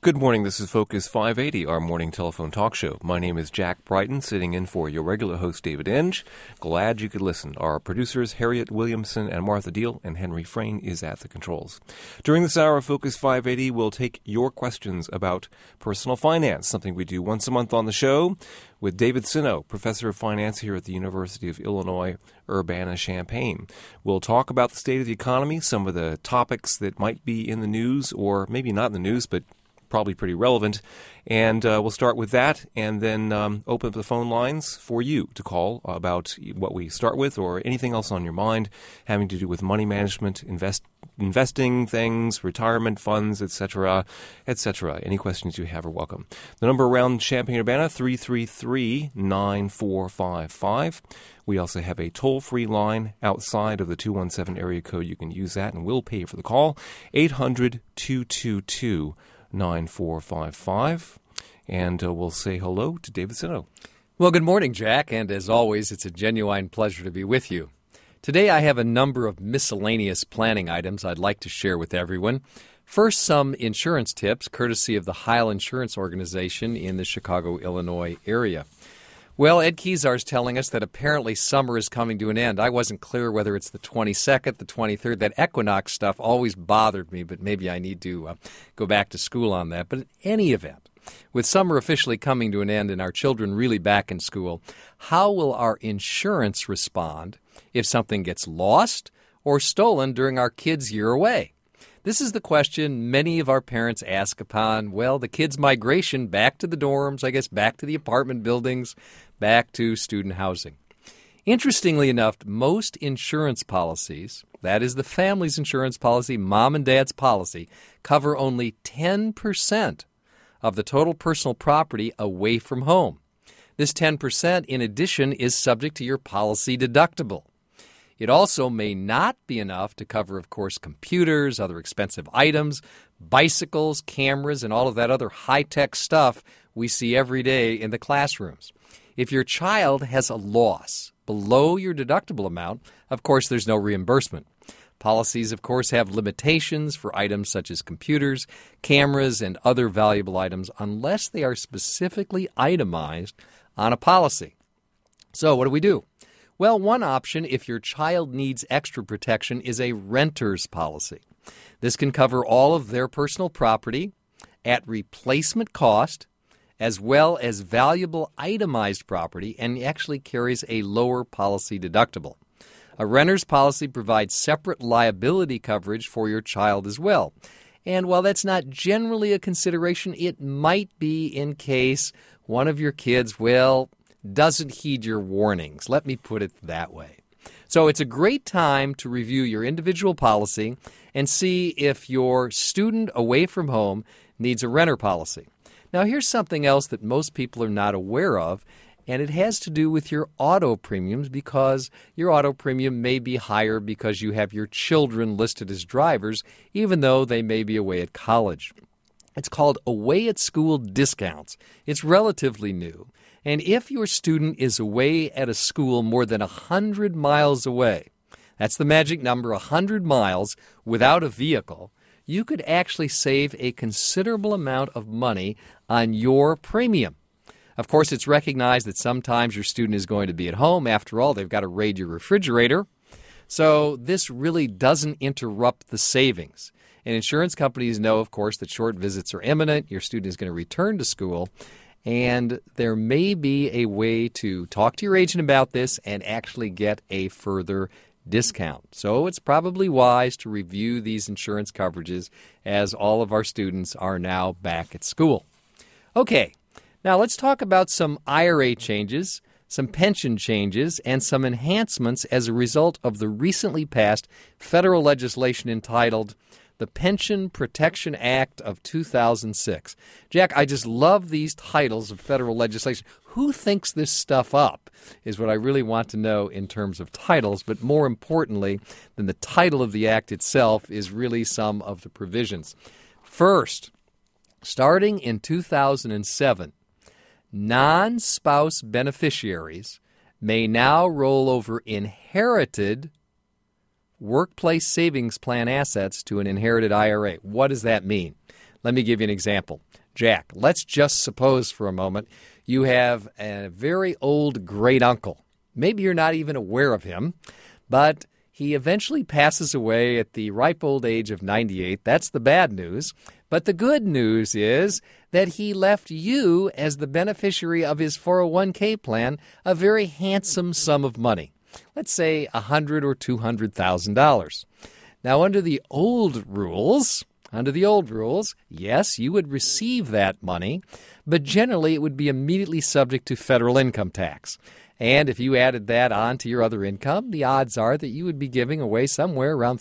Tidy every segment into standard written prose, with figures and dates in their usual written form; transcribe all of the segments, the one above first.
Good morning. This is Focus 580, our morning telephone talk show. My name is Jack Brighton, sitting in for your regular host, David Enge. Glad you could listen. Our producers, Harriet Williamson and Martha Deal, and Henry Frayne is at the controls. During this hour of Focus 580, we'll take your questions about personal finance, something we do once a month on the show with David Sino, professor of finance here at the University of Illinois, Urbana-Champaign. We'll talk about the state of the economy, some of the topics that might be in the news, or maybe not in the news, but probably pretty relevant. And we'll start with that and then open up the phone lines for you to call about what we start with or anything else on your mind having to do with money management, investing things, retirement funds, etc., etc. Any questions you have are welcome. The number around Champaign-Urbana, 333-9455. We also have a toll-free line outside of the 217 area code. You can use that and we'll pay for the call, 800-222-9455. And we'll say hello to David Sino. Well, good morning, Jack, and as always, it's a genuine pleasure to be with you. Today I have a number of miscellaneous planning items I'd like to share with everyone. First, some insurance tips, courtesy of the Heil Insurance Organization in the Chicago, Illinois area. Well, Ed Kezar is telling us that apparently summer is coming to an end. I wasn't clear whether it's the 22nd, the 23rd. That equinox stuff always bothered me, but maybe I need to go back to school on that. But in any event, with summer officially coming to an end and our children really back in school, how will our insurance respond if something gets lost or stolen during our kids' year away? This is the question many of our parents ask upon, well, the kids' migration back to the dorms, I guess back to the apartment buildings, back to student housing. Interestingly enough, most insurance policies, that is the family's insurance policy, mom and dad's policy, cover only 10% of the total personal property away from home. This 10%, in addition, is subject to your policy deductible. It also may not be enough to cover, of course, computers, other expensive items, bicycles, cameras, and all of that other high-tech stuff we see every day in the classrooms. If your child has a loss below your deductible amount, of course, there's no reimbursement. Policies, of course, have limitations for items such as computers, cameras, and other valuable items unless they are specifically itemized on a policy. So what do? Well, one option, if your child needs extra protection, is a renter's policy. This can cover all of their personal property at replacement cost, as well as valuable itemized property, and actually carries a lower policy deductible. A renter's policy provides separate liability coverage for your child as well. And while that's not generally a consideration, it might be in case one of your kids, doesn't heed your warnings. Let me put it that way. So it's a great time to review your individual policy and see if your student away from home needs a renter policy. Now, here's something else that most people are not aware of, and it has to do with your auto premiums because your auto premium may be higher because you have your children listed as drivers, even though they may be away at college. It's called Away at School Discounts. It's relatively new. And if your student is away at a school more than 100 miles away, that's the magic number, 100 miles without a vehicle, you could actually save a considerable amount of money on your premium. Of course, it's recognized that sometimes your student is going to be at home. After all, they've got to raid your refrigerator. So this really doesn't interrupt the savings. And insurance companies know, of course, that short visits are imminent. Your student is going to return to school. And there may be a way to talk to your agent about this and actually get a further discount. So it's probably wise to review these insurance coverages as all of our students are now back at school. Okay, now let's talk about some IRA changes, some pension changes, and some enhancements as a result of the recently passed federal legislation entitled the Pension Protection Act of 2006. Jack, I just love these titles of federal legislation. Who thinks this stuff up is what I really want to know in terms of titles, but more importantly than the title of the act itself is really some of the provisions. First, starting in 2007, non-spouse beneficiaries may now roll over inherited workplace savings plan assets to an inherited IRA. What does that mean? Let me give you an example. Jack, let's just suppose for a moment you have a very old great uncle. Maybe you're not even aware of him, but he eventually passes away at the ripe old age of 98. That's the bad news. But the good news is that he left you, as the beneficiary of his 401k plan, a very handsome sum of money. Let's say $100,000 or $200,000. Now, under the old rules, yes, you would receive that money, but generally it would be immediately subject to federal income tax. And if you added that on to your other income, the odds are that you would be giving away somewhere around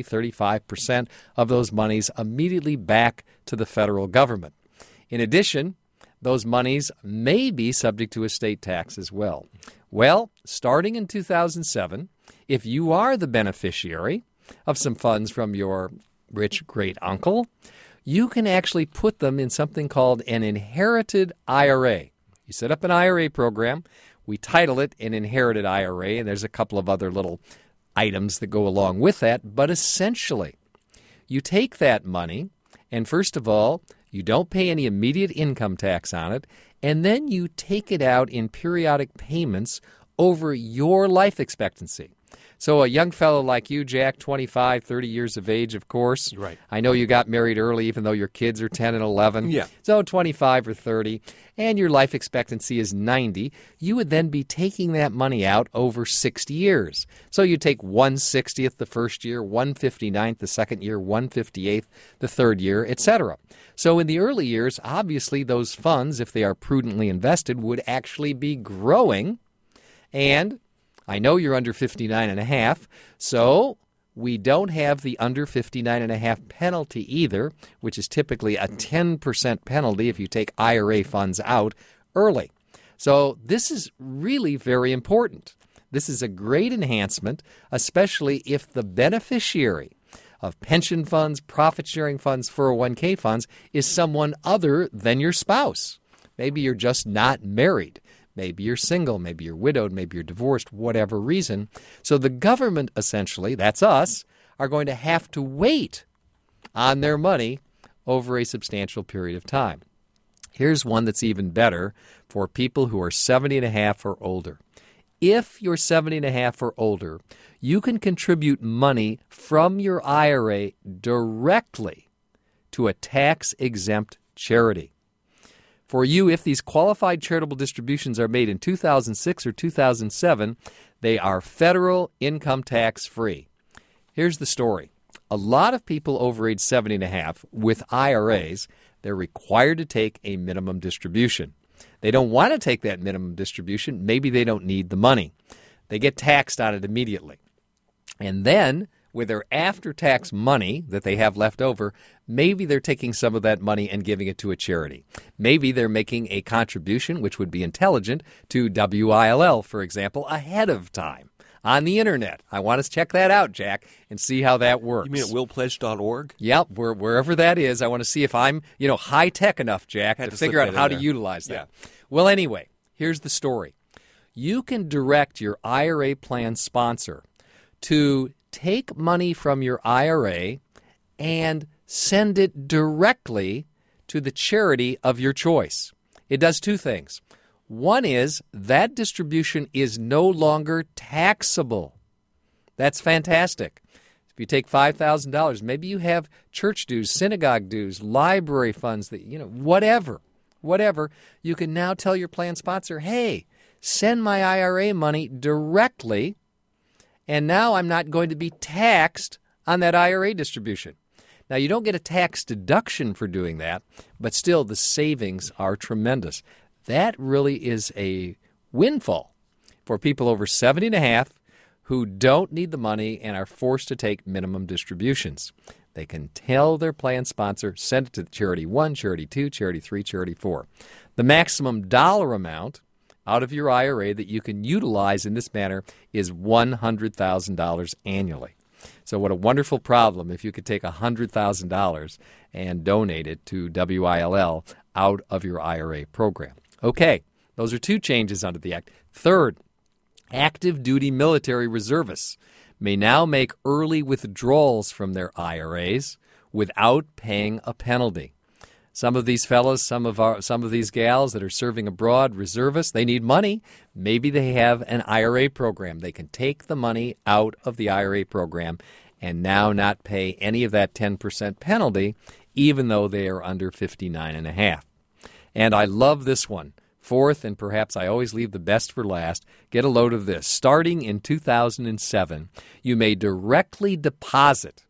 35% of those monies immediately back to the federal government. In addition, those monies may be subject to estate tax as well. Well, starting in 2007, if you are the beneficiary of some funds from your rich great uncle, you can actually put them in something called an inherited IRA. You set up an IRA program. We title it an inherited IRA, and there's a couple of other little items that go along with that. But essentially, you take that money, and first of all, you don't pay any immediate income tax on it, and then you take it out in periodic payments over your life expectancy. So a young fellow like you, Jack, 25, 30 years of age, of course. Right. I know you got married early, even though your kids are 10 and 11. Yeah. So 25 or 30, and your life expectancy is 90. You would then be taking that money out over 60 years. So you take 1/60th the first year, 1/59th the second year, 1/58th the third year, etc. So in the early years, obviously those funds, if they are prudently invested, would actually be growing. And I know you're under 59 and a half, so we don't have the under 59 and a half penalty either, which is typically a 10% penalty if you take IRA funds out early. So this is really very important. This is a great enhancement, especially if the beneficiary of pension funds, profit-sharing funds, 401k funds is someone other than your spouse. Maybe you're just not married. Maybe you're single, maybe you're widowed, maybe you're divorced, whatever reason. So the government, essentially, that's us, are going to have to wait on their money over a substantial period of time. Here's one that's even better for people who are 70 and a half or older. If you're 70 and a half or older, you can contribute money from your IRA directly to a tax-exempt charity. For you, if these qualified charitable distributions are made in 2006 or 2007, they are federal income tax free. Here's the story. A lot of people over age 70 and a half with IRAs, they're required to take a minimum distribution. They don't want to take that minimum distribution. Maybe they don't need the money. They get taxed on it immediately. And then, with their after-tax money that they have left over, maybe they're taking some of that money and giving it to a charity. Maybe they're making a contribution, which would be intelligent, to WILL, for example, ahead of time on the Internet. I want to check that out, Jack, and see how that works. You mean at willpledge.org? Yep, wherever that is. I want to see if I'm, high-tech enough, Jack, to figure out how to utilize that. Yeah. Well, anyway, here's the story. You can direct your IRA plan sponsor to take money from your IRA and send it directly to the charity of your choice. It does two things. One is that distribution is no longer taxable. That's fantastic. If you take $5,000, maybe you have church dues, synagogue dues, library funds, whatever, you can now tell your plan sponsor, hey, send my IRA money directly, and now I'm not going to be taxed on that IRA distribution. Now, you don't get a tax deduction for doing that, but still the savings are tremendous. That really is a windfall for people over 70 and a half who don't need the money and are forced to take minimum distributions. They can tell their plan sponsor, send it to Charity 1, Charity 2, Charity 3, Charity 4. The maximum dollar amount out of your IRA that you can utilize in this manner is $100,000 annually. So what a wonderful problem if you could take $100,000 and donate it to WILL out of your IRA program. Okay, those are two changes under the Act. Third, active duty military reservists may now make early withdrawals from their IRAs without paying a penalty. Some of these fellas, some of these gals that are serving abroad, reservists, they need money. Maybe they have an IRA program. They can take the money out of the IRA program and now not pay any of that 10% penalty, even though they are under 59.5. And I love this one. Fourth, and perhaps I always leave the best for last, get a load of this. Starting in 2007, you may directly deposit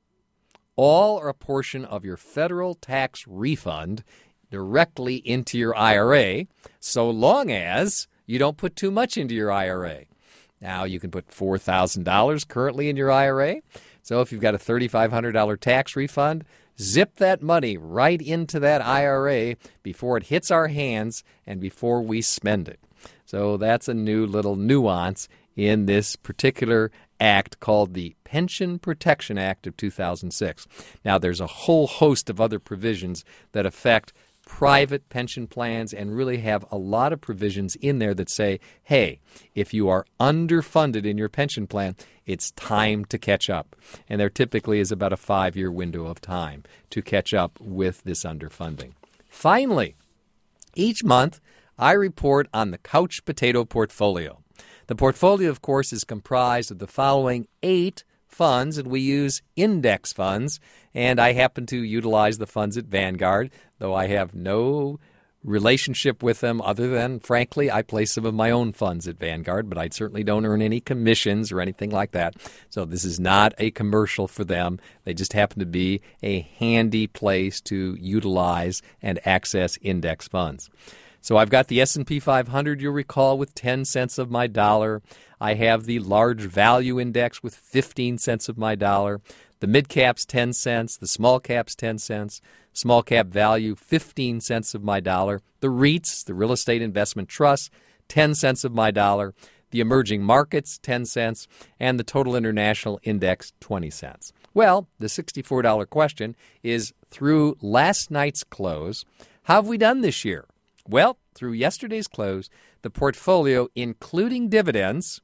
all or a portion of your federal tax refund directly into your IRA, so long as you don't put too much into your IRA. Now, you can put $4,000 currently in your IRA. So if you've got a $3,500 tax refund, zip that money right into that IRA before it hits our hands and before we spend it. So that's a new little nuance in this particular act called the Pension Protection Act of 2006. Now, there's a whole host of other provisions that affect private pension plans and really have a lot of provisions in there that say, hey, if you are underfunded in your pension plan, it's time to catch up. And there typically is about a 5-year window of time to catch up with this underfunding. Finally, each month I report on the Couch Potato portfolio. The portfolio, of course, is comprised of the following 8 funds, and we use index funds, and I happen to utilize the funds at Vanguard, though I have no relationship with them other than, frankly, I place some of my own funds at Vanguard, but I certainly don't earn any commissions or anything like that. So this is not a commercial for them. They just happen to be a handy place to utilize and access index funds. So I've got the S&P 500, you'll recall, with 10 cents of my dollar. I have the large value index with 15 cents of my dollar. The mid-cap's 10 cents, the small-cap's 10 cents, small-cap value 15 cents of my dollar. The REITs, the real estate investment trust, 10 cents of my dollar. The emerging markets, 10 cents, and the total international index, 20 cents. Well, the $64 question is, through last night's close, how have we done this year? Well, through yesterday's close, the portfolio, including dividends,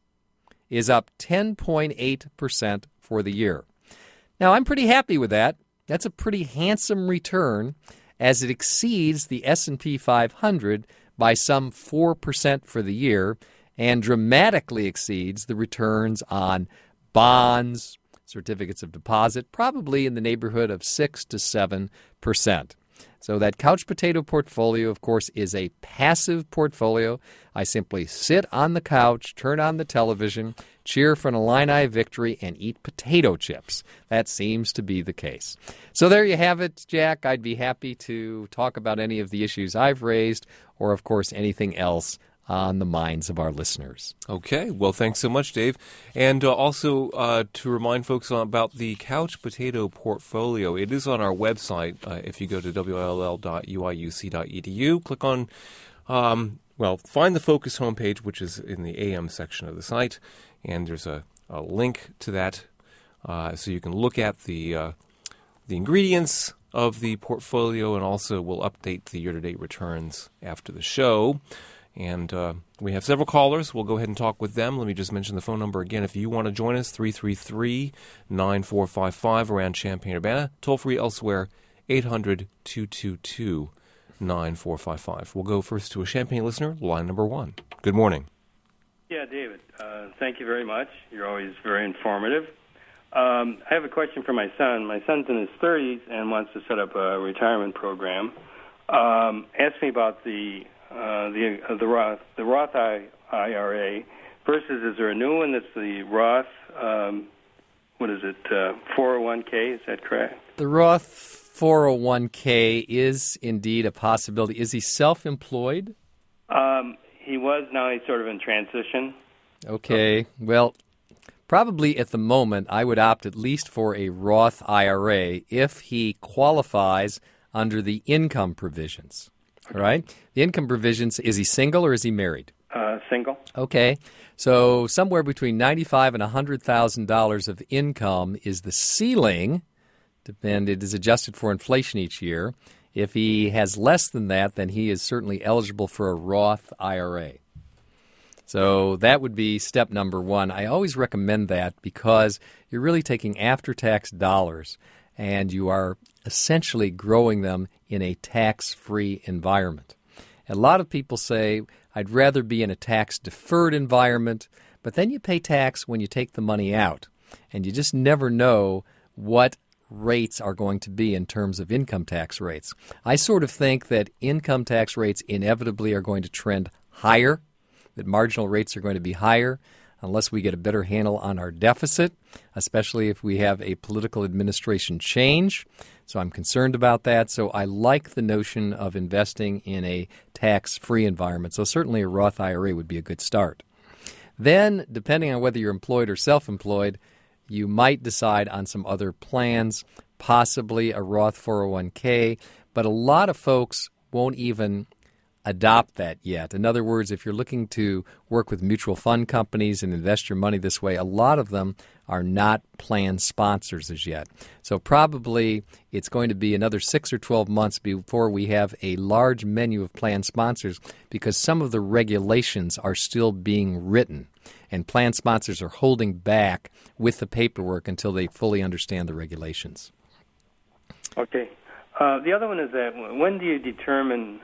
is up 10.8% for the year. Now, I'm pretty happy with that. That's a pretty handsome return, as it exceeds the S&P 500 by some 4% for the year and dramatically exceeds the returns on bonds, certificates of deposit, probably in the neighborhood of 6 to 7%. So that couch potato portfolio, of course, is a passive portfolio. I simply sit on the couch, turn on the television, cheer for an Illini victory, and eat potato chips. That seems to be the case. So there you have it, Jack. I'd be happy to talk about any of the issues I've raised or, of course, anything else on the minds of our listeners. Okay. Well, thanks so much, Dave. And also to remind folks about the Couch Potato portfolio, it is on our website. If you go to WILL.UIUC.edu, click on, find the Focus homepage, which is in the AM section of the site, and there's a link to that so you can look at the ingredients of the portfolio, and also we'll update the year-to-date returns after the show. And we have several callers. We'll go ahead and talk with them. Let me just mention the phone number again. If you want to join us, 333-9455 around Champaign-Urbana. Toll-free elsewhere, 800-222-9455. We'll go first to a Champaign listener, line number 1. Good morning. Yeah, David. Thank you very much. You're always very informative. I have a question for my son. My son's in his 30s and wants to set up a retirement program. Ask me about the Roth IRA versus, is there a new one that's the Roth, 401k, is that correct? The Roth 401k is indeed a possibility. Is he self-employed? He was. Now he's sort of in transition. Okay. Well, probably at the moment I would opt at least for a Roth IRA if he qualifies under the income provisions. All right. The income provisions, is he single or is he married? Single. Okay. So somewhere between $95,000 and $100,000 of income is the ceiling, and it is adjusted for inflation each year. If he has less than that, then he is certainly eligible for a Roth IRA. So that would be step number 1. I always recommend that because you're really taking after-tax dollars and you are essentially growing them in a tax-free environment. A lot of people say, I'd rather be in a tax-deferred environment, but then you pay tax when you take the money out, and you just never know what rates are going to be in terms of income tax rates. I sort of think that income tax rates inevitably are going to trend higher, that marginal rates are going to be higher unless we get a better handle on our deficit, especially if we have a political administration change. So I'm concerned about that. So I like the notion of investing in a tax-free environment. So certainly a Roth IRA would be a good start. Then, depending on whether you're employed or self-employed, you might decide on some other plans, possibly a Roth 401k, but a lot of folks won't even adopt that yet. In other words, if you're looking to work with mutual fund companies and invest your money this way, a lot of them are not plan sponsors as yet. So probably it's going to be another 6 or 12 months before we have a large menu of plan sponsors because some of the regulations are still being written, and plan sponsors are holding back with the paperwork until they fully understand the regulations. Okay. The other one is that when do you determine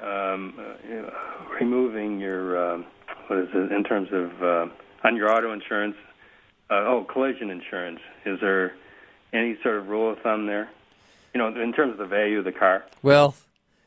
removing your, in terms of, on your auto insurance, collision insurance? Is there any sort of rule of thumb there? In terms of the value of the car? Well,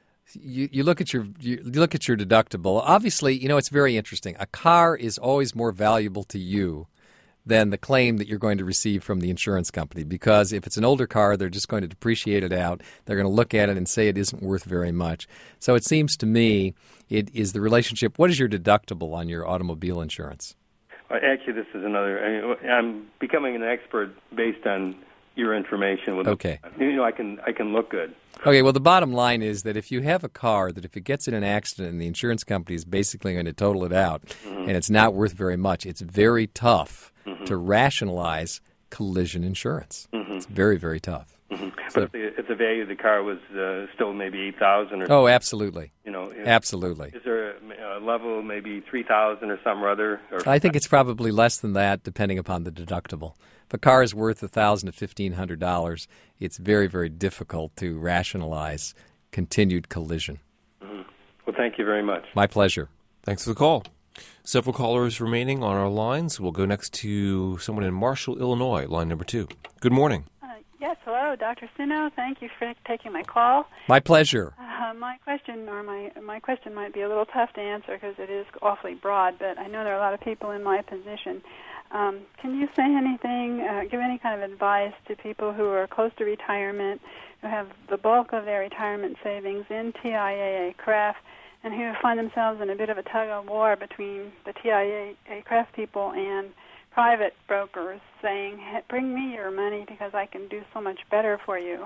you look at your deductible. Obviously, it's very interesting. A car is always more valuable to you than the claim that you're going to receive from the insurance company, because if it's an older car, they're just going to depreciate it out. They're going to look at it and say it isn't worth very much. So it seems to me it is the relationship. What is your deductible on your automobile insurance? Actually, this is another. I'm becoming an expert based on your information. Okay. I can look good. Okay, well, the bottom line is that if you have a car that if it gets in an accident and the insurance company is basically going to total it out and it's not worth very much, it's very tough to rationalize collision insurance. It's very, very tough. But if the value of the car was still maybe $8,000 or oh, absolutely. Absolutely. Is there a level, maybe $3,000 or something or other? I think it's probably less than that, depending upon the deductible. If a car is worth $1,000 to $1,500, it's very, very difficult to rationalize continued collision. Well, thank you very much. My pleasure. Thanks for the call. Several callers remaining on our lines. We'll go next to someone in Marshall, Illinois, line number 2. Good morning. Yes, hello, Dr. Sino. Thank you for taking my call. My pleasure. My question might be a little tough to answer because it is awfully broad, but I know there are a lot of people in my position. Can you say anything, give any kind of advice to people who are close to retirement, who have the bulk of their retirement savings in TIAA-CREF, and who find themselves in a bit of a tug-of-war between the TIAA-CREF people and private brokers saying, hey, bring me your money because I can do so much better for you.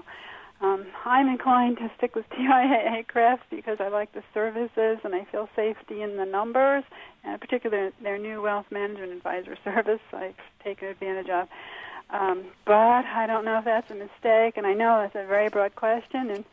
I'm inclined to stick with TIAA-CREF because I like the services and I feel safety in the numbers, and particularly their new wealth management advisor service I've taken advantage of. But I don't know if that's a mistake, and I know it's a very broad question, and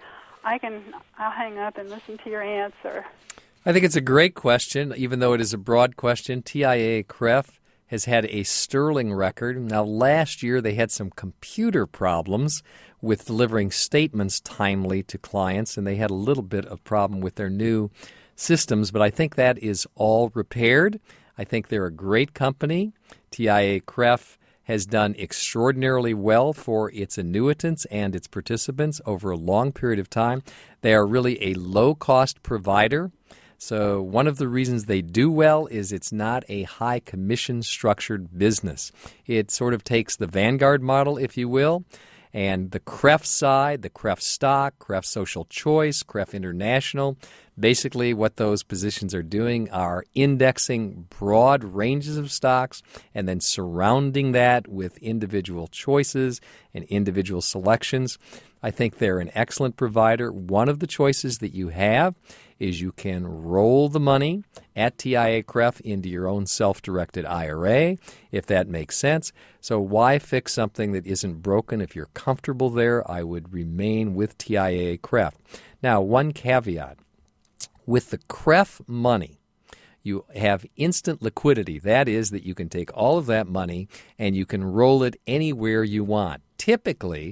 I'll hang up and listen to your answer. I think it's a great question, even though it is a broad question. TIAA-CREF has had a sterling record. Now, last year they had some computer problems with delivering statements timely to clients, and they had a little bit of problem with their new systems, but I think that is all repaired. I think they're a great company. TIAA-CREF has done extraordinarily well for its annuitants and its participants over a long period of time. They are really a low-cost provider. So one of the reasons they do well is it's not a high commission structured business. It sort of takes the Vanguard model, if you will, and the CREF side, the CREF stock, CREF social choice, CREF international, basically what those positions are doing are indexing broad ranges of stocks and then surrounding that with individual choices and individual selections. I think they're an excellent provider. One of the choices that you have is you can roll the money at TIAA-CREF into your own self-directed IRA, if that makes sense. So why fix something that isn't broken? If you're comfortable there, I would remain with TIAA-CREF. Now, one caveat. With the CREF money, you have instant liquidity. That is that you can take all of that money and you can roll it anywhere you want. Typically,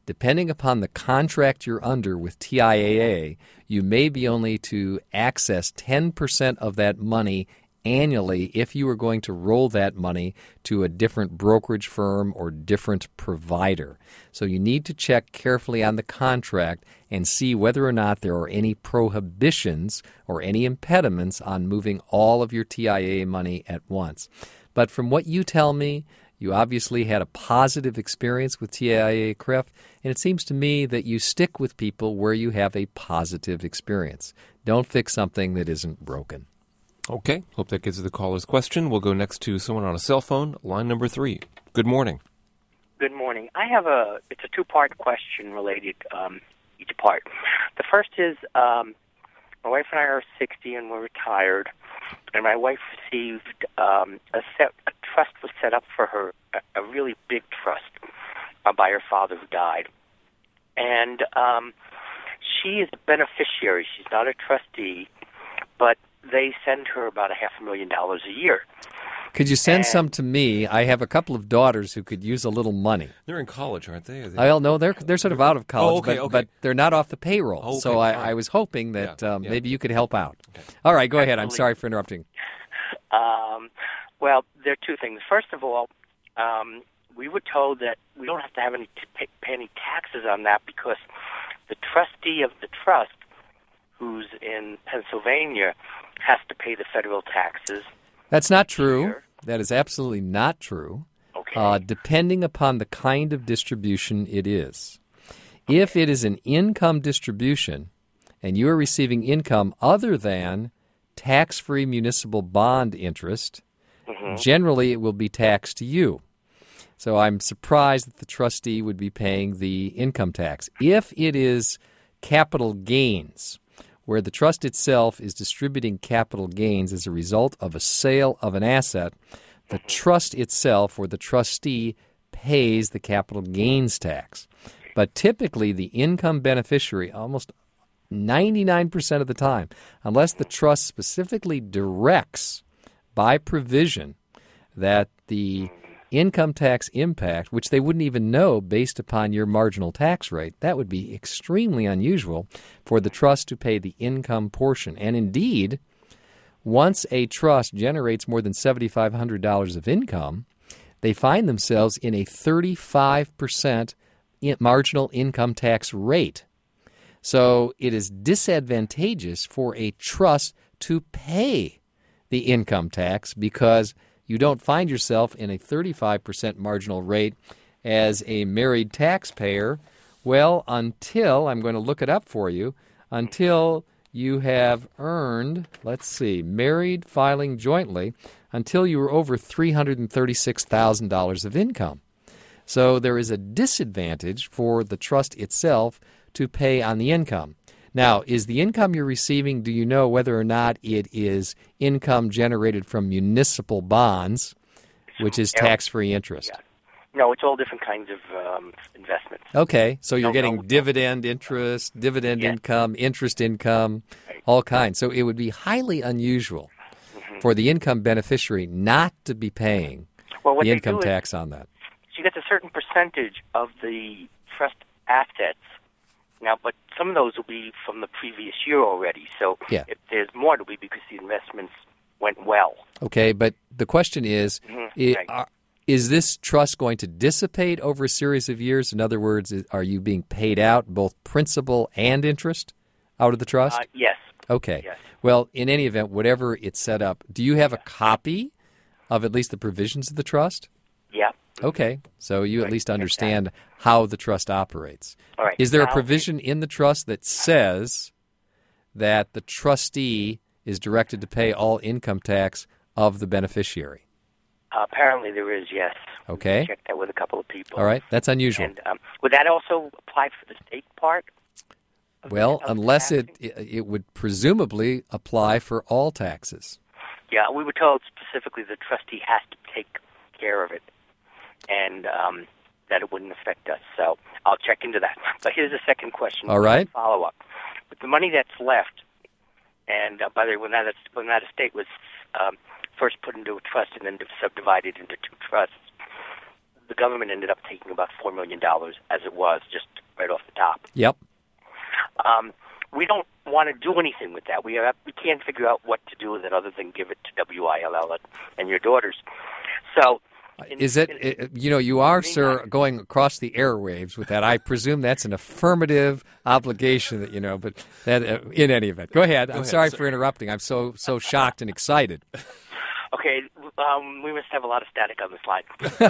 Depending upon the contract you're under with TIAA, you may be only to access 10% of that money annually if you are going to roll that money to a different brokerage firm or different provider. So you need to check carefully on the contract and see whether or not there are any prohibitions or any impediments on moving all of your TIAA money at once. But from what you tell me, you obviously had a positive experience with TIAA-CRIF, and it seems to me that you stick with people where you have a positive experience. Don't fix something that isn't broken. Okay, hope that gets to the caller's question. We'll go next to someone on a cell phone, line number 3. Good morning. Good morning. It's a two-part question related, each part. The first is, my wife and I are 60 and we're retired, and my wife received a trust was set up for her, a really big trust by her father who died. And she is a beneficiary. She's not a trustee, but they send her about $500,000 a year. Could you send some to me? I have a couple of daughters who could use a little money. They're in college, aren't they? Well, no, they're sort of out of college, okay. But they're not off the payroll. Okay, so I was hoping that maybe you could help out. Okay. All right, go ahead. I'm sorry for interrupting. Well, there are two things. First of all, we were told that we don't have to have pay any taxes on that because the trustee of the trust, who's in Pennsylvania, has to pay the federal taxes. That's not true. That is absolutely not true. Okay. Depending upon the kind of distribution it is. If it is an income distribution and you are receiving income other than tax-free municipal bond interest, generally it will be taxed to you. So I'm surprised that the trustee would be paying the income tax. If it is capital gains, where the trust itself is distributing capital gains as a result of a sale of an asset, the trust itself or the trustee pays the capital gains tax. But typically the income beneficiary, almost 99% of the time, unless the trust specifically directs by provision that the income tax impact, which they wouldn't even know based upon your marginal tax rate, that would be extremely unusual for the trust to pay the income portion. And indeed, once a trust generates more than $7,500 of income, they find themselves in a 35% marginal income tax rate. So it is disadvantageous for a trust to pay the income tax because you don't find yourself in a 35% marginal rate as a married taxpayer, well, until, I'm going to look it up for you, until you have earned, married filing jointly, until you were over $336,000 of income. So there is a disadvantage for the trust itself to pay on the income. Now, is the income you're receiving, do you know whether or not it is income generated from municipal bonds, which is tax-free interest? Yeah. No, it's all different kinds of investments. Okay, so you're getting dividend interest, dividend income, interest income, all kinds. So it would be highly unusual for the income beneficiary not to be paying the income tax on that. She gets a certain percentage of the trust assets. Now, but some of those will be from the previous year already. So if there's more, it'll be because the investments went well. Okay, but the question is, is this trust going to dissipate over a series of years? In other words, are you being paid out both principal and interest out of the trust? Yes. Okay. Yes. Well, in any event, whatever it's set up, do you have a copy of at least the provisions of the trust? Yeah. Okay, so you at least understand how the trust operates. All right. Is there a provision in the trust that says that the trustee is directed to pay all income tax of the beneficiary? Apparently there is, yes. Okay. I checked that with a couple of people. All right, that's unusual. And would that also apply for the state part? Well, unless it would presumably apply for all taxes. Yeah, we were told specifically the trustee has to take care of it. And that it wouldn't affect us. So I'll check into that. But here's a second question. All right. Follow-up. With the money that's left, and by the way, when that estate was first put into a trust and then subdivided into two trusts, the government ended up taking about $4 million as it was, just right off the top. Yep. We don't want to do anything with that. We can't figure out what to do with it other than give it to WILL and your daughters. So, you are, sir, going across the airwaves with that. I presume that's an affirmative obligation that, but that, in any event. Go ahead. I'm sorry for interrupting. I'm so shocked and excited. Okay, we must have a lot of static on this line.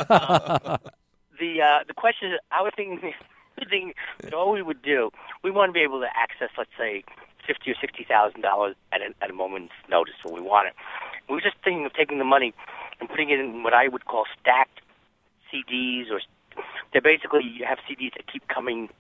The question is, I was thinking that all we would do, we want to be able to access, let's say, $50,000 or $60,000 at a moment's notice when we want it. We were just thinking of taking the money and putting it in what I would call stacked CDs, or they're basically, you have CDs that keep coming,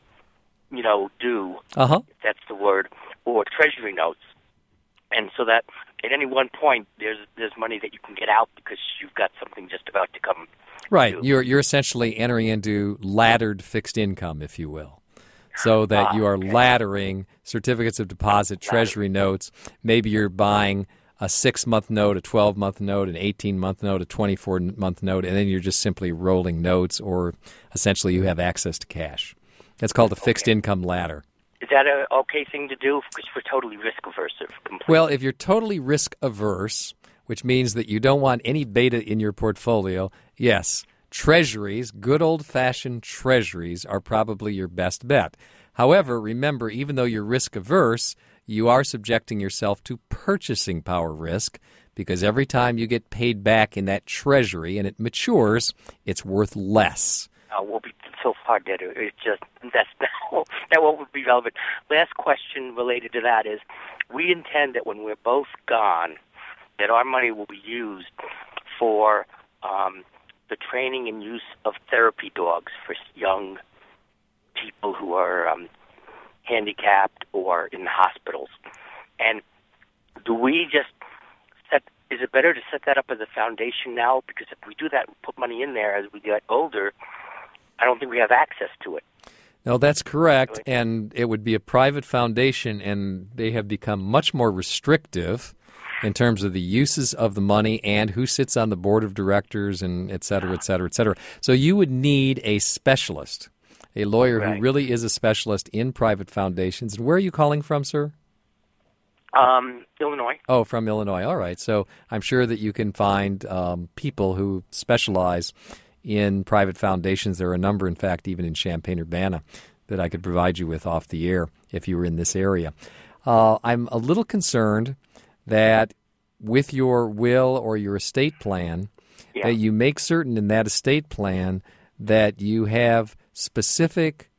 due, if that's the word, or treasury notes. And so that at any one point, there's money that you can get out because you've got something just about to come. Right. You're essentially entering into laddered fixed income, if you will, so that you are laddering certificates of deposit, treasury notes. Maybe you're buying a 6-month note, a 12-month note, an 18-month note, a 24-month note, and then you're just simply rolling notes, or essentially you have access to cash. That's called a fixed income ladder. Is that an okay thing to do? Because we're totally risk-averse. Well, if you're totally risk-averse, which means that you don't want any beta in your portfolio, yes, treasuries, good old-fashioned treasuries, are probably your best bet. However, remember, even though you're risk-averse, you are subjecting yourself to purchasing power risk, because every time you get paid back in that treasury and it matures, it's worth less. We'll be so far dead. It's just, that won't be relevant. Last question related to that is, we intend that when we're both gone, that our money will be used for the training and use of therapy dogs for young people who are handicapped or in hospitals. And do we just is it better to set that up as a foundation now? Because if we do that and put money in there as we get older, I don't think we have access to it. No, that's correct. And it would be a private foundation, and they have become much more restrictive in terms of the uses of the money and who sits on the board of directors, and et cetera, et cetera, et cetera. So you would need a specialist, a lawyer who really is a specialist in private foundations. And where are you calling from, sir? Illinois. Oh, from Illinois. All right. So I'm sure that you can find people who specialize in private foundations. There are a number, in fact, even in Champaign-Urbana, that I could provide you with off the air if you were in this area. I'm a little concerned that with your will or your estate plan, that you make certain in that estate plan that you have specific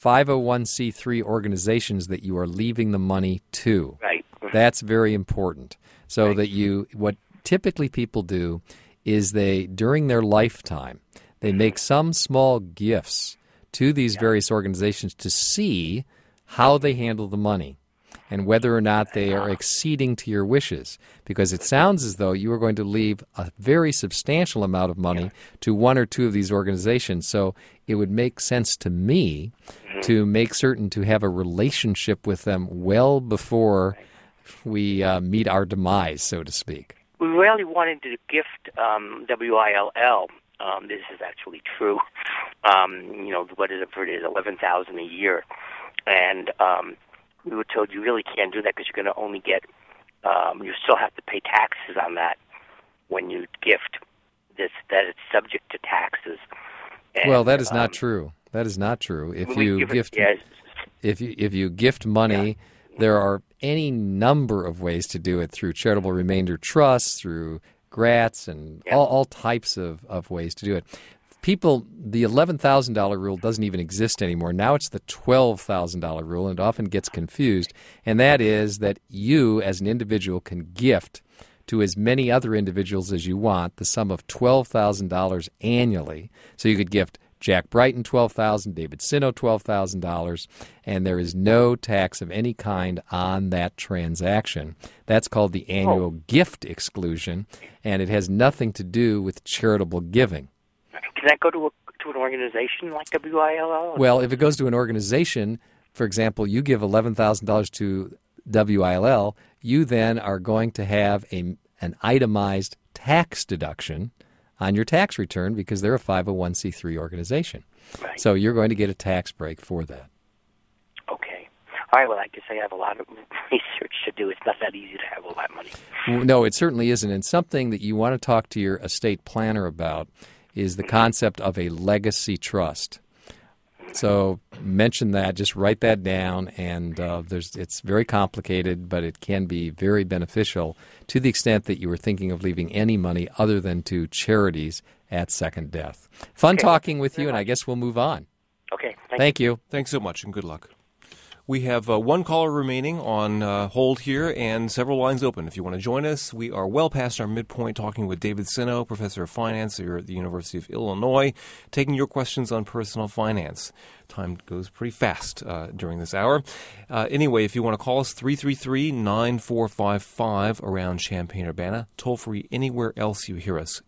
501c3 organizations that you are leaving the money to. Right. That's very important. So that what typically people do is during their lifetime, they make some small gifts to these various organizations to see how they handle the money and whether or not they are acceding to your wishes. Because it sounds as though you are going to leave a very substantial amount of money to one or two of these organizations. So it would make sense to me to make certain to have a relationship with them well before we meet our demise, so to speak. We really wanted to gift WILL. This is actually true. What is it for? It is $11,000 a year, and we were told you really can't do that because you're going to only get. You still have to pay taxes on that when you gift. That it's subject to taxes. And, well, that is not true. That is not true. If you gift, if you gift money, there are any number of ways to do it, through charitable remainder trusts, through grants, and all types of ways to do it. The $11,000 rule doesn't even exist anymore. Now it's the $12,000 rule, and it often gets confused. And that is that you, as an individual, can gift to as many other individuals as you want the sum of $12,000 annually. So you could gift Jack Brighton $12,000, David Sino $12,000, and there is no tax of any kind on that transaction. That's called the annual gift exclusion, and it has nothing to do with charitable giving. Can that go to an organization like WILL? Well, if it goes to an organization, for example, you give $11,000 to WILL, you then are going to have an itemized tax deduction on your tax return because they're a 501c3 organization. Right. So you're going to get a tax break for that. Okay. All right, well, like I say, I have a lot of research to do. It's not that easy to have all that money. No, it certainly isn't. And something that you want to talk to your estate planner about is the concept of a legacy trust. So mention that, just write that down, and it's very complicated, but it can be very beneficial to the extent that you were thinking of leaving any money other than to charities at second death. Fun talking with you, and I guess we'll move on. Okay. Thank you. Thanks so much, and good luck. We have one caller remaining on hold here and several lines open. If you want to join us, we are well past our midpoint talking with David Sino, professor of finance here at the University of Illinois, taking your questions on personal finance. Time goes pretty fast during this hour. Anyway, if you want to call us, 333-9455 around Champaign-Urbana. Toll free anywhere else you hear us,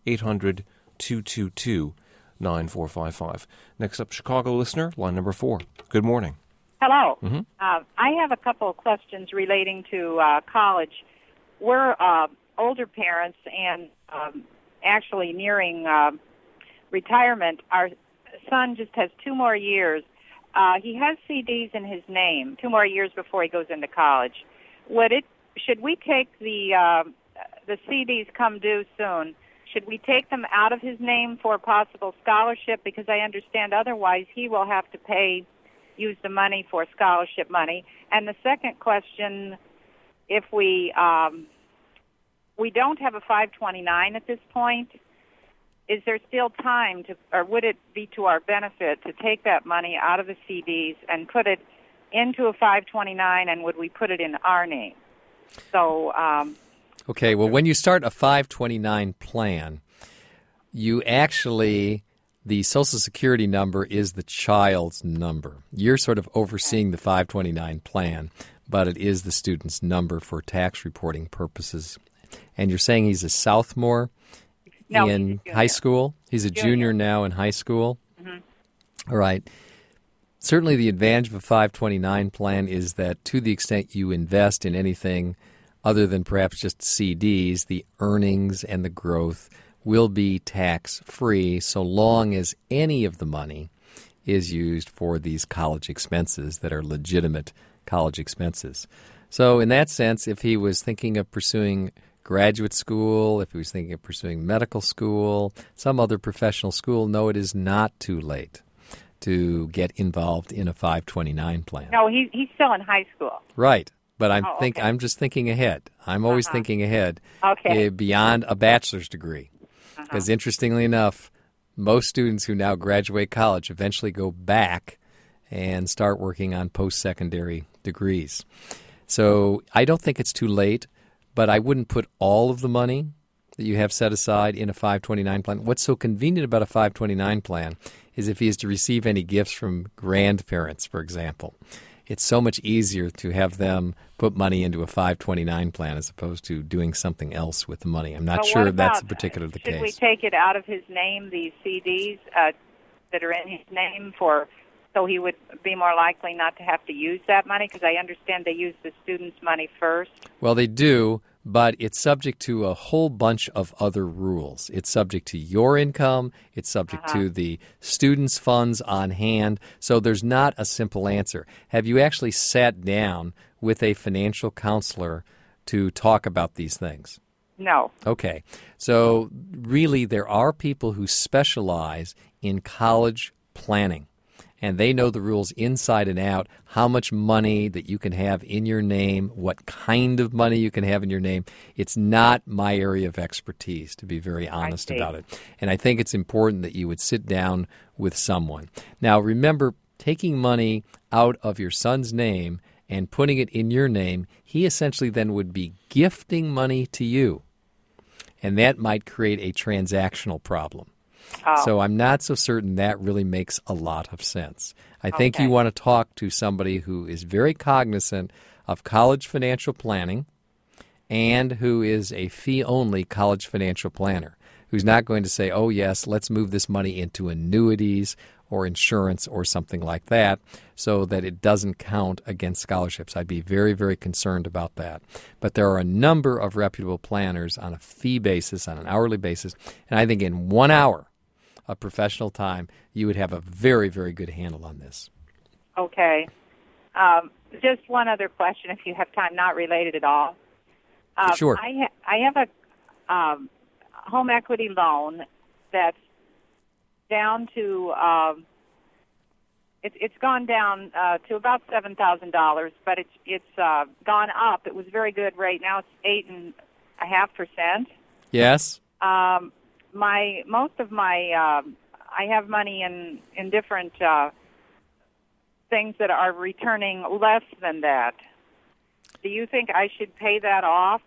800-222-9455. Next up, Chicago listener, line number 4. Good morning. Hello. Mm-hmm. I have a couple of questions relating to college. We're older parents and actually nearing retirement. Our son just has 2 more years. He has CDs in his name, 2 more years before he goes into college. Should we take the CDs come due soon? Should we take them out of his name for a possible scholarship? Because I understand otherwise he will have to use the money for scholarship money. And the second question, if we don't have a 529 at this point, is there still time or would it be to our benefit to take that money out of the CDs and put it into a 529, and would we put it in our name? So, okay, well, when you start a 529 plan, you actually, the Social Security number is the child's number. You're sort of overseeing the 529 plan, but it is the student's number for tax reporting purposes. And you're saying he's a sophomore in high school? He's a junior now in high school? Mm-hmm. All right. Certainly the advantage of a 529 plan is that to the extent you invest in anything other than perhaps just CDs, the earnings and the growth will be tax-free so long as any of the money is used for these college expenses that are legitimate college expenses. So in that sense, if he was thinking of pursuing graduate school, if he was thinking of pursuing medical school, some other professional school, no, it is not too late to get involved in a 529 plan. No, he's still in high school. Right. But I'm just thinking ahead. I'm always thinking ahead beyond a bachelor's degree. Because interestingly enough, most students who now graduate college eventually go back and start working on post-secondary degrees. So I don't think it's too late, but I wouldn't put all of the money that you have set aside in a 529 plan. What's so convenient about a 529 plan is if he is to receive any gifts from grandparents, for example, it's so much easier to have them put money into a 529 plan as opposed to doing something else with the money. I'm not sure that's particularly the case. Should we take it out of his name, these CDs that are in his name, so he would be more likely not to have to use that money? Because I understand they use the students' money first. Well, they do, but it's subject to a whole bunch of other rules. It's subject to your income. It's subject to the students' funds on hand. So there's not a simple answer. Have you actually sat down with a financial counselor to talk about these things? No. Okay. So really there are people who specialize in college planning. And they know the rules inside and out, how much money that you can have in your name, what kind of money you can have in your name. It's not my area of expertise, to be very honest about it. And I think it's important that you would sit down with someone. Now, remember, taking money out of your son's name and putting it in your name, he essentially then would be gifting money to you. And that might create a transactional problem. So I'm not so certain that really makes a lot of sense. I think you want to talk to somebody who is very cognizant of college financial planning and who is a fee-only college financial planner, who's not going to say, oh, yes, let's move this money into annuities or insurance or something like that, so that it doesn't count against scholarships. I'd be very, very concerned about that. But there are a number of reputable planners on a fee basis, on an hourly basis, and I think in 1 hour of professional time, you would have a very, very good handle on this. Okay. Just one other question, if you have time, not related at all. Sure. I have a home equity loan that's down to it's gone down to about $7,000, but it's gone up. It was very good. Right now it's 8.5%. Yes. Most of my I have money in different things that are returning less than that. Do you think I should pay that off?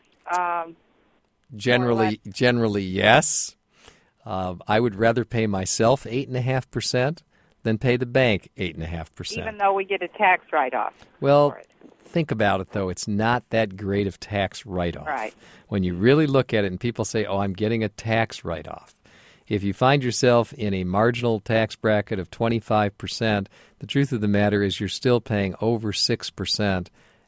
Generally, yes. I would rather pay myself 8.5% than pay the bank 8.5%. Even though we get a tax write-off. Well, think about it, though. It's not that great of tax write-off. Right. When you really look at it and people say, oh, I'm getting a tax write-off. If you find yourself in a marginal tax bracket of 25%, the truth of the matter is you're still paying over 6%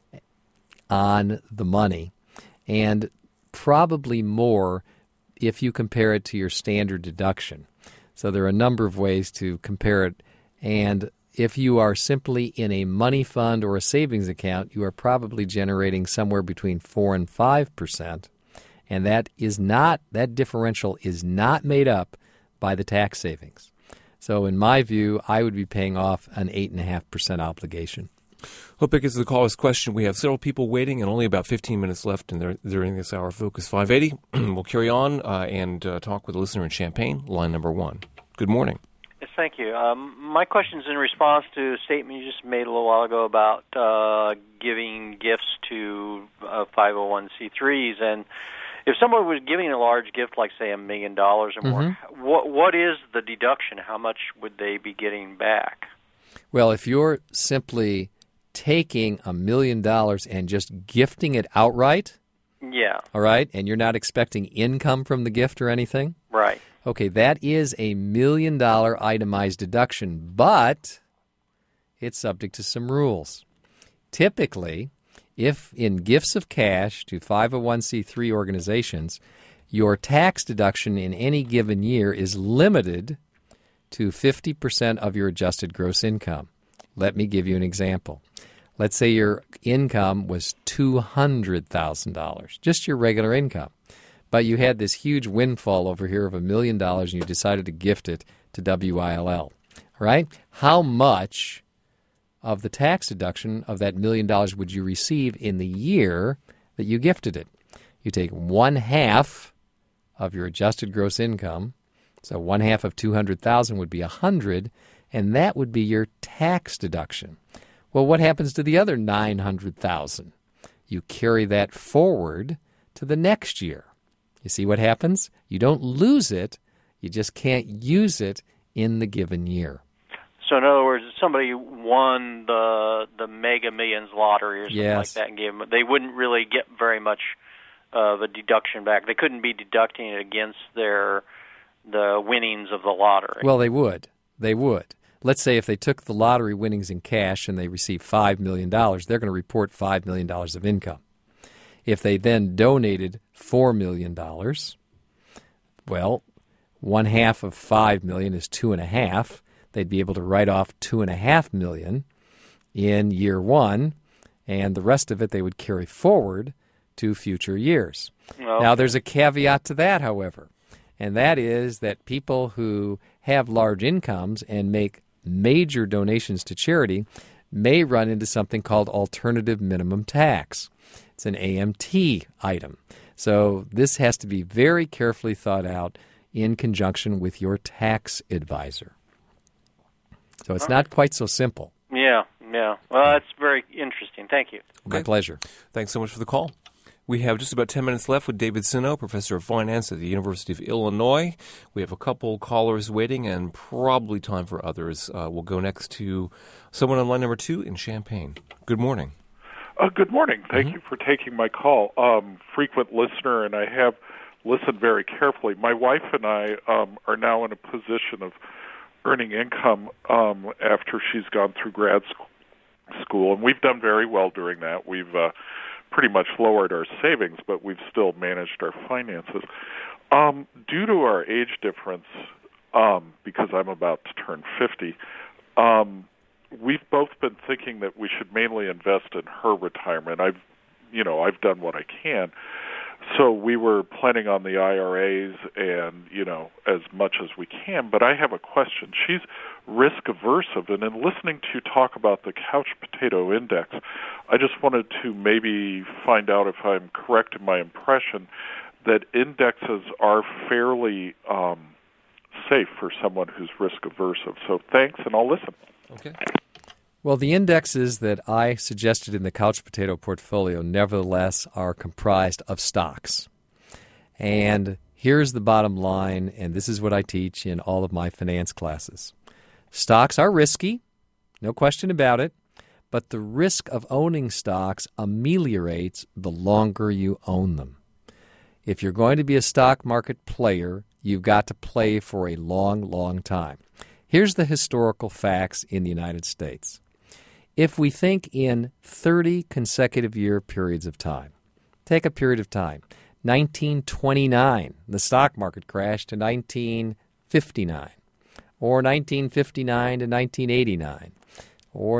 on the money, and probably more if you compare it to your standard deduction. So there are a number of ways to compare it, and if you are simply in a money fund or a savings account, you are probably generating somewhere between 4 and 5%, and that differential is not made up by the tax savings. So in my view, I would be paying off an 8.5% obligation. Hope it gets to the caller's question. We have several people waiting and only about 15 minutes left during this hour of Focus 580. We'll carry on and talk with a listener in Champaign, line number 1. Good morning. Yes, thank you. My question is in response to a statement you just made a little while ago about giving gifts to 501c3s. And if someone was giving a large gift, like, say, $1 million or more, what is the deduction? How much would they be getting back? Well, if you're simply taking $1 million and just gifting it outright, all right, and you're not expecting income from the gift or anything, right? Okay, that is a $1 million itemized deduction, but it's subject to some rules. Typically, if in gifts of cash to 501c3 organizations, your tax deduction in any given year is limited to 50% of your adjusted gross income. Let me give you an example. Let's say your income was $200,000, just your regular income. But you had this huge windfall over here of $1 million and you decided to gift it to WILL. All right? How much of the tax deduction of that $1 million would you receive in the year that you gifted it? You take 1/2 of your adjusted gross income, so 1/2 of 200,000 would be 100, and that would be your tax deduction. Well, what happens to the other 900,000? You carry that forward to the next year. You see what happens? You don't lose it, you just can't use it in the given year. So in other words, if somebody won the Mega Millions lottery or something like that and gave them, they wouldn't really get very much of a deduction back. They couldn't be deducting it against the winnings of the lottery. Well, they would. They would. Let's say if they took the lottery winnings in cash and they received $5 million, they're going to report $5 million of income. If they then donated $4 million, well, 1/2 of $5 million is 2.5. They'd be able to write off $2.5 million in year one, and the rest of it they would carry forward to future years. Okay. Now, there's a caveat to that, however, and that is that people who have large incomes and make major donations to charity may run into something called alternative minimum tax. It's an AMT item. So this has to be very carefully thought out in conjunction with your tax advisor. So it's not quite so simple. Yeah. Well, that's very interesting. Thank you. Okay. My pleasure. Thanks so much for the call. We have just about 10 minutes left with David Sino, professor of finance at the University of Illinois. We have a couple callers waiting and probably time for others. We'll go next to someone on line number 2 in Champaign. Good morning. Good morning. Thank you for taking my call. Frequent listener, and I have listened very carefully. My wife and I are now in a position of earning income after she's gone through grad school, and we've done very well during that. We've pretty much lowered our savings, but we've still managed our finances. Due to our age difference, because I'm about to turn 50, we've both been thinking that we should mainly invest in her retirement. I've done what I can. So we were planning on the IRAs and, as much as we can. But I have a question. She's risk averse, and in listening to you talk about the couch potato index, I just wanted to maybe find out if I'm correct in my impression that indexes are fairly safe for someone who's risk averse. So thanks, and I'll listen. Okay. Well, the indexes that I suggested in the couch potato portfolio nevertheless are comprised of stocks. And here's the bottom line, and this is what I teach in all of my finance classes. Stocks are risky, no question about it, but the risk of owning stocks ameliorates the longer you own them. If you're going to be a stock market player, you've got to play for a long, long time. Here's the historical facts in the United States. If we think in 30 consecutive year periods of time, take a period of time, 1929, the stock market crashed to 1959, or 1959 to 1989, or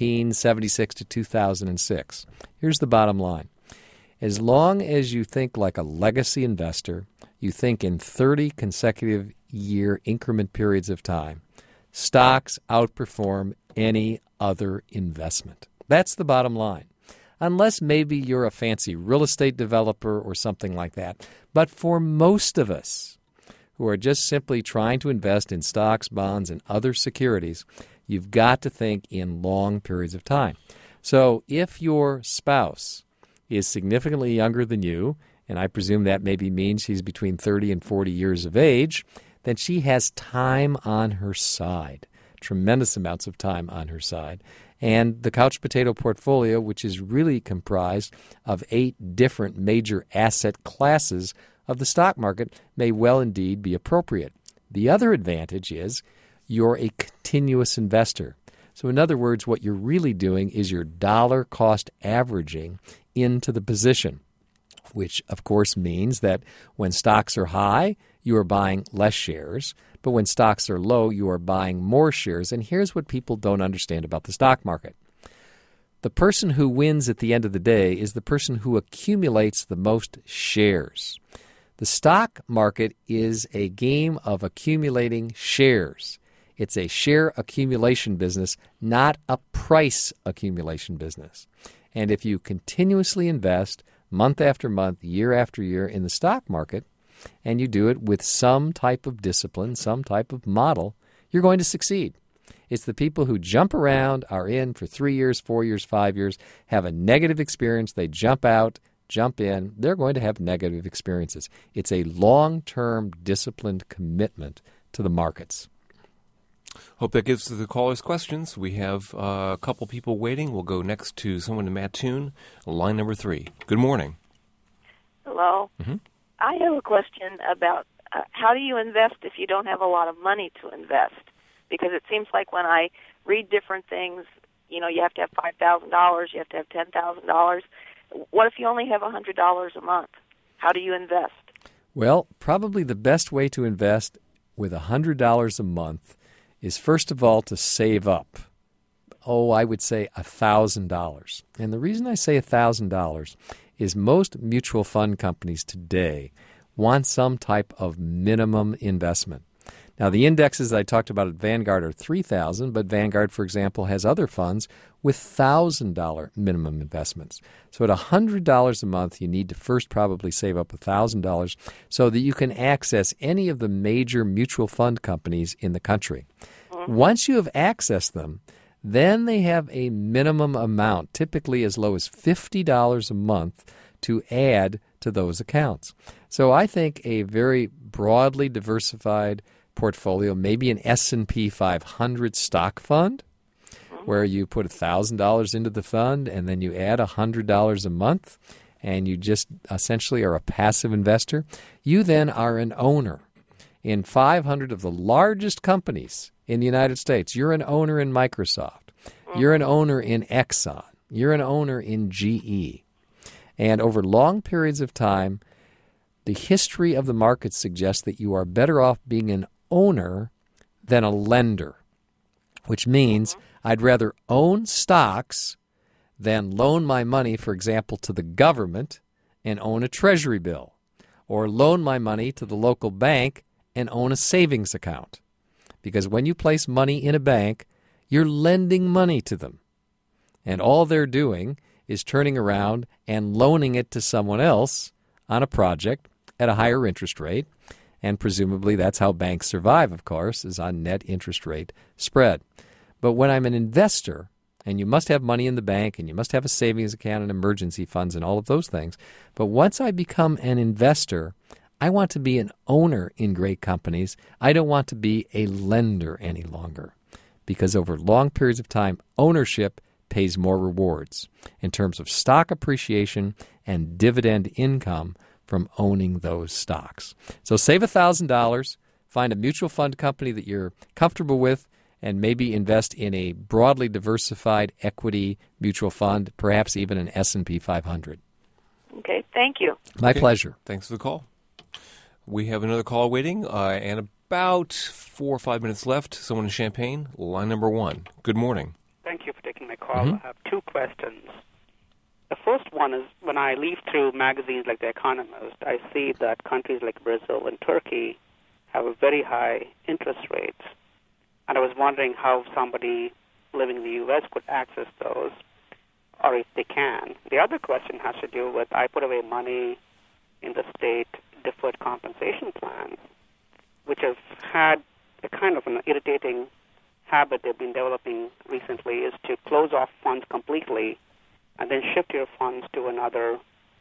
1976 to 2006. Here's the bottom line. As long as you think like a legacy investor, you think in 30 consecutive year increment periods of time, stocks outperform any other investment. That's the bottom line. Unless maybe you're a fancy real estate developer or something like that. But for most of us who are just simply trying to invest in stocks, bonds, and other securities, you've got to think in long periods of time. So if your spouse is significantly younger than you, and I presume that maybe means she's between 30 and 40 years of age, then she has time on her side, tremendous amounts of time on her side. And the couch potato portfolio, which is really comprised of 8 different major asset classes of the stock market, may well indeed be appropriate. The other advantage is you're a continuous investor. So in other words, what you're really doing is you're dollar cost averaging into the position, which of course means that when stocks are high, you are buying less shares, but when stocks are low, you are buying more shares. And here's what people don't understand about the stock market. The person who wins at the end of the day is the person who accumulates the most shares. The stock market is a game of accumulating shares. It's a share accumulation business, not a price accumulation business. And if you continuously invest month after month, year after year in the stock market, and you do it with some type of discipline, some type of model, you're going to succeed. It's the people who jump around, are in for 3 years, 4 years, 5 years, have a negative experience, they jump out, jump in, they're going to have negative experiences. It's a long-term disciplined commitment to the markets. Hope that gives the callers questions. We have a couple people waiting. We'll go next to someone in Mattoon, line number 3. Good morning. Hello. Mm-hmm. I have a question about how do you invest if you don't have a lot of money to invest? Because it seems like when I read different things, you have to have $5,000, you have to have $10,000. What if you only have $100 a month? How do you invest? Well, probably the best way to invest with $100 a month is first of all to save up. I would say $1,000. And the reason I say $1,000 is most mutual fund companies today want some type of minimum investment. Now, the indexes I talked about at Vanguard are $3,000, but Vanguard, for example, has other funds with $1,000 minimum investments. So at $100 a month, you need to first probably save up $1,000 so that you can access any of the major mutual fund companies in the country. Once you have accessed them, then they have a minimum amount, typically as low as $50 a month, to add to those accounts. So I think a very broadly diversified portfolio, maybe an S&P 500 stock fund, where you put $1,000 into the fund and then you add $100 a month, and you just essentially are a passive investor. You then are an owner. in 500 of the largest companies in the United States. You're an owner in Microsoft. You're an owner in Exxon. You're an owner in GE. And over long periods of time, the history of the market suggests that you are better off being an owner than a lender, which means I'd rather own stocks than loan my money, for example, to the government and own a treasury bill, or loan my money to the local bank and own a savings account. Because when you place money in a bank, you're lending money to them. And all they're doing is turning around and loaning it to someone else on a project at a higher interest rate. And presumably that's how banks survive, of course, is on net interest rate spread. But when I'm an investor, and you must have money in the bank, and you must have a savings account and emergency funds and all of those things. But once I become an investor, I want to be an owner in great companies. I don't want to be a lender any longer. Because over long periods of time, ownership pays more rewards in terms of stock appreciation and dividend income from owning those stocks. So save $1,000, find a mutual fund company that you're comfortable with, and maybe invest in a broadly diversified equity mutual fund, perhaps even an S&P 500. Okay, thank you. My pleasure. Thanks for the call. We have another call waiting, and about 4 or 5 minutes left. Someone in Champaign, line number 1. Good morning. Thank you for taking my call. I have 2 questions. The first one is, when I leaf through magazines like The Economist, I see that countries like Brazil and Turkey have a very high interest rates. And I was wondering how somebody living in the U.S. could access those, or if they can. The other question has to do with, I put away money in the state deferred compensation plan, which has had a kind of an irritating habit they've been developing recently, is to close off funds completely and then shift your funds to another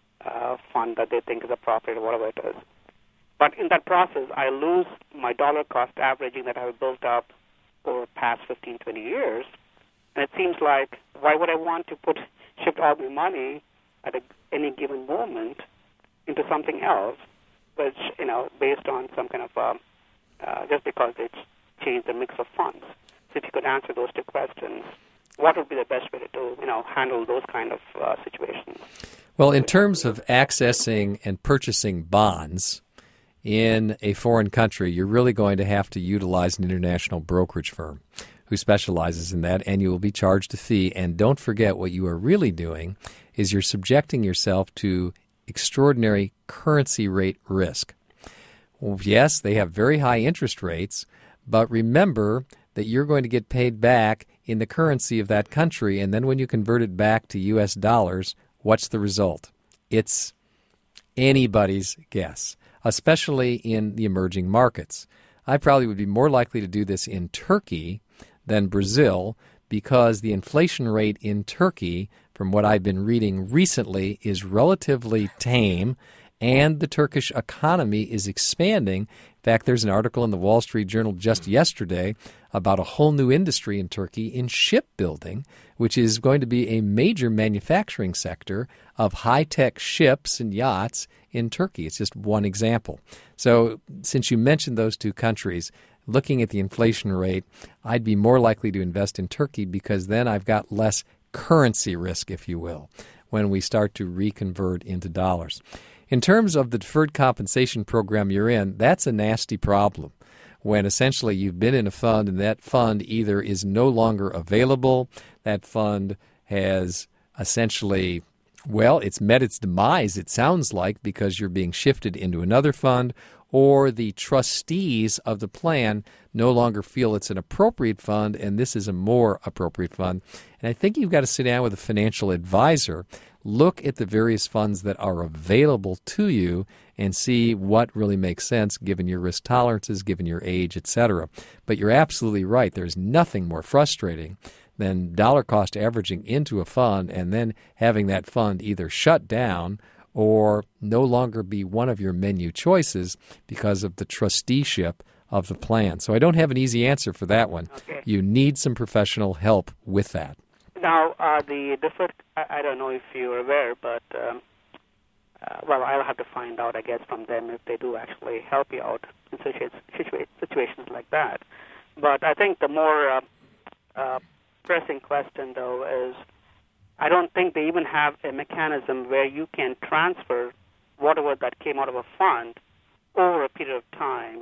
fund that they think is appropriate or whatever it is. But in that process, I lose my dollar cost averaging that I've built up over the past 15, 20 years. And it seems like, why would I want to shift all my money at any given moment into something else, which, based on some kind of, just because it's changed the mix of funds. So if you could answer those 2 questions, what would be the best way to handle those kind of situations? Well, in terms of accessing and purchasing bonds in a foreign country, you're really going to have to utilize an international brokerage firm who specializes in that, and you will be charged a fee. And don't forget, what you are really doing is you're subjecting yourself to extraordinary currency rate risk. Well, yes, they have very high interest rates, but remember that you're going to get paid back in the currency of that country, and then when you convert it back to U.S. dollars, what's the result? It's anybody's guess, especially in the emerging markets. I probably would be more likely to do this in Turkey than Brazil, because the inflation rate in Turkey, from what I've been reading recently, is relatively tame, and the Turkish economy is expanding. In fact, there's an article in the Wall Street Journal just yesterday about a whole new industry in Turkey in shipbuilding, which is going to be a major manufacturing sector of high-tech ships and yachts in Turkey. It's just one example. So since you mentioned those 2 countries, looking at the inflation rate, I'd be more likely to invest in Turkey, because then I've got less currency risk, if you will, when we start to reconvert into dollars. In terms of the deferred compensation program you're in, that's a nasty problem, when essentially you've been in a fund and that fund either is no longer available, that fund has essentially, well, it's met its demise, it sounds like, because you're being shifted into another fund, or the trustees of the plan no longer feel it's an appropriate fund and this is a more appropriate fund. And I think you've got to sit down with a financial advisor, look at the various funds that are available to you, and see what really makes sense given your risk tolerances, given your age, etc. But you're absolutely right. There's nothing more frustrating than dollar cost averaging into a fund and then having that fund either shut down or no longer be one of your menu choices because of the trusteeship of the plan. So I don't have an easy answer for that one. Okay. You need some professional help with that. Now, the deferred, I don't know if you're aware, but, I'll have to find out, I guess, from them if they do actually help you out in situations like that. But I think the more pressing question, though, is I don't think they even have a mechanism where you can transfer whatever that came out of a fund over a period of time,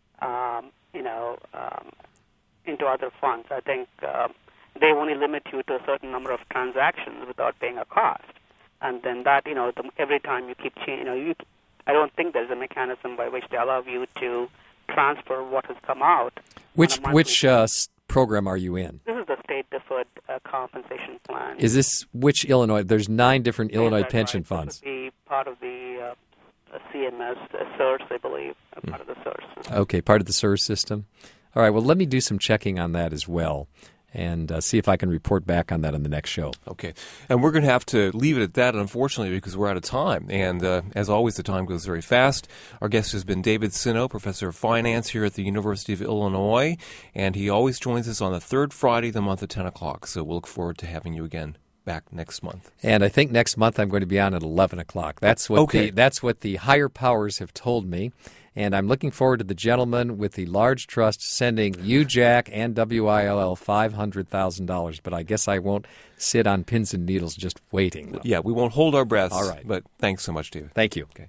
into other funds. I think they only limit you to a certain number of transactions without paying a cost. And then that, every time you keep changing, I don't think there's a mechanism by which they allow you to transfer what has come out. Which program are you in? This is the State Deferred Compensation Plan. Is this which Illinois? There's 9 different Illinois pension funds. This would be part of the CMS, CSRS, I believe, part of the CSRS. Okay, part of the CSRS system. All right, well, let me do some checking on that as well and see if I can report back on that on the next show. Okay. And we're going to have to leave it at that, unfortunately, because we're out of time. And as always, the time goes very fast. Our guest has been David Sino, professor of finance here at the University of Illinois, and he always joins us on the third Friday of the month at 10 o'clock. So we'll look forward to having you again back next month. And I think next month I'm going to be on at 11 o'clock. That's what the higher powers have told me. And I'm looking forward to the gentleman with the large trust sending you, Jack, and WILL $500,000. But I guess I won't sit on pins and needles just waiting. Yeah, we won't hold our breaths. All right. But thanks so much, David. Thank you. Okay.